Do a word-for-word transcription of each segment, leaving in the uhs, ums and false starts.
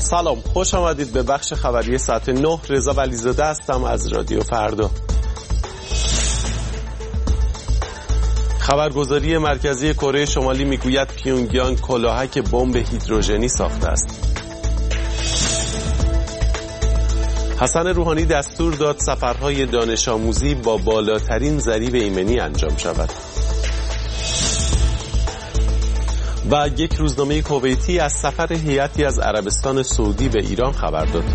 سلام، خوش آمدید به بخش خبری ساعت نه. رضا ولیزاده هستم از رادیو فردا. خبرگزاری مرکزی کره شمالی میگوید پیونگیانگ کلاهک بمب هیدروژنی ساخته است. حسن روحانی دستور داد سفرهای دانش آموزی با بالاترین ضریب ایمنی انجام شود. و یک روزنامه کویتی از سفر هیئتی از عربستان سعودی به ایران خبر داد.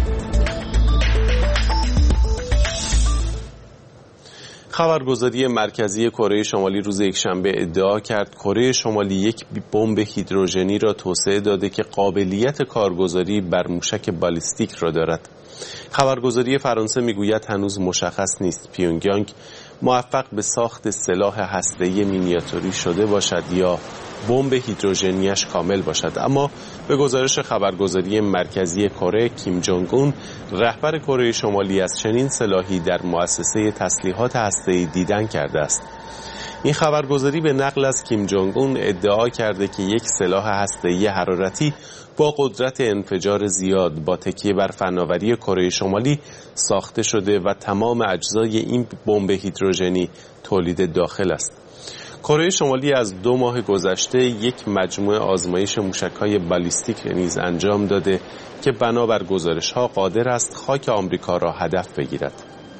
خبرگزاری مرکزی کره شمالی روز یکشنبه ادعا کرد کره شمالی یک بمب هیدروژنی را توسعه داده که قابلیت کارگزاری بر موشک بالیستیک را دارد. خبرگزاری فرانسه میگوید هنوز مشخص نیست پیونگیانگ موفق به ساخت سلاح هسته‌ای مینیاتوری شده باشد یا بمب هیدروژنیش کامل باشد، اما به گزارش خبرگزاری مرکزی کره، کیم جونگ اون رهبر کره شمالی از چنین سلاحی در مؤسسه تسلیحات هسته‌ای دیدن کرده است. این خبرگزاری به نقل از کیم جونگ اون ادعا کرده که یک سلاح هسته‌ای حرارتی با قدرت انفجار زیاد با تکیه بر فناوری کره شمالی ساخته شده و تمام اجزای این بمب هیدروژنی تولید داخل است. کره شمالی از دو ماه گذشته یک مجموعه آزمایش موشک‌های بالیستیک نیز انجام داده که بنابر گزارش‌ها قادر است خاک آمریکا را هدف بگیرد.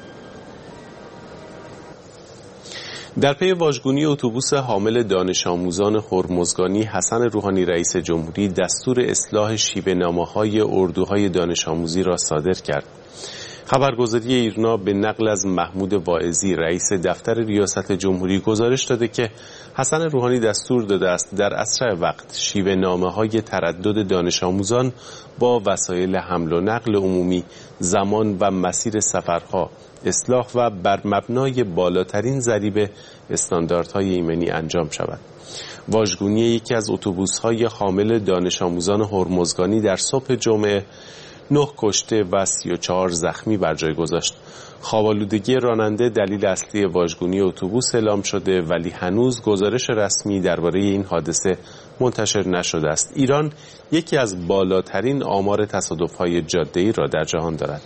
در پی واژگونی اتوبوس حامل دانش آموزان هرمزگانی، حسن روحانی رئیس جمهوری دستور اصلاح شیوه‌نامه‌های اردوهای دانش آموزی را صادر کرد. خبرگزاری ایرنا به نقل از محمود واعظی رئیس دفتر ریاست جمهوری گزارش داده که حسن روحانی دستور داده است در اسرع وقت شیوه‌نامه‌های تردد دانش آموزان با وسایل حمل و نقل عمومی، زمان و مسیر سفرها اصلاح و بر مبنای بالاترین ضریب استانداردهای ایمنی انجام شود. واژگونی یکی از اتوبوس‌های حامل دانش آموزان هرمزگانی در صبح جمعه نه کشته و سی و چهار زخمی بر جای گذاشت. خواب‌آلودگی راننده دلیل اصلی واژگونی اتوبوس اعلام شده، ولی هنوز گزارش رسمی درباره این حادثه منتشر نشده است. ایران یکی از بالاترین آمار تصادف‌های جاده‌ای را در جهان دارد.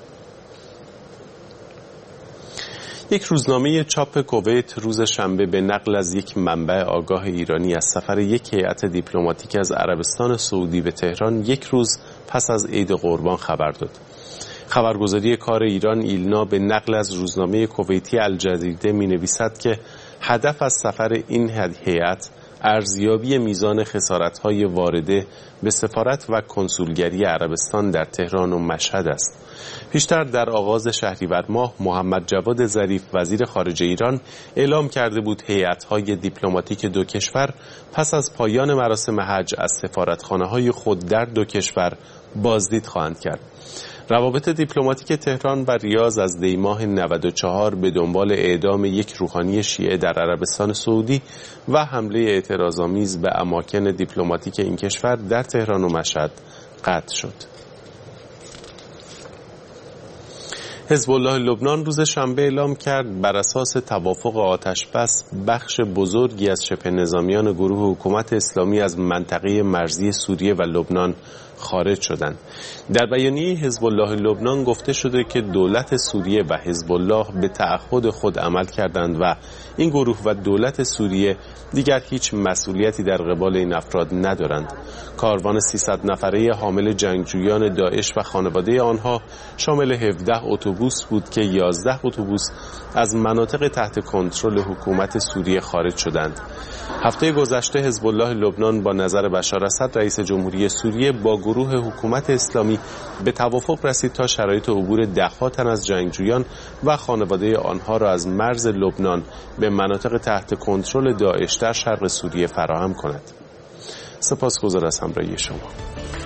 یک روزنامه چاپ کویت روز شنبه به نقل از یک منبع آگاه ایرانی از سفر یک هیئت دیپلماتیک از عربستان سعودی به تهران یک روز پس از عید قربان خبر داد. خبرگزاری کار ایران ایلنا به نقل از روزنامه کویتی الجزیره می‌نویسد که هدف از سفر این هیئت ارزیابی میزان خسارت‌های وارده به سفارت و کنسولگری عربستان در تهران و مشهد است. پیشتر در آغاز شهریور ماه محمد جواد ظریف وزیر خارجه ایران اعلام کرده بود هیئت‌های دیپلماتیک دو کشور پس از پایان مراسم حج از سفارتخانه‌های خود در دو کشور بازدید خواهند کرد. روابط دیپلماتیک تهران و ریاض از دی ماه نود و چهار به دنبال اعدام یک روحانی شیعه در عربستان سعودی و حمله اعتراض‌آمیز به اماکن دیپلماتیک این کشور در تهران و مشهد قطع شد. حزب الله لبنان روز شنبه اعلام کرد بر اساس توافق آتشبس بخش بزرگی از شبه نظامیان گروه حکومت اسلامی از منطقه مرزی سوریه و لبنان خارج شدند. در بیانیه حزب الله لبنان گفته شده که دولت سوریه و حزب الله به تعهد خود عمل کردند و این گروه و دولت سوریه دیگر هیچ مسئولیتی در قبال این افراد ندارند. کاروان سیصد نفره حامل جنگجویان داعش و خانواده آنها شامل هفده اتوبوس بود که یازده اتوبوس از مناطق تحت کنترل حکومت سوریه خارج شدند. هفته گذشته حزب الله لبنان با نظر بشار اسد رئیس جمهوری سوریه با گروه حکومت اسلامی به توافق رسید تا شرایط عبور ده‌ها تن از جنگجویان و خانواده آنها را از مرز لبنان به مناطق تحت کنترل داعش در شرق سوریه فراهم کند. سپاسگزار از همراهی شما.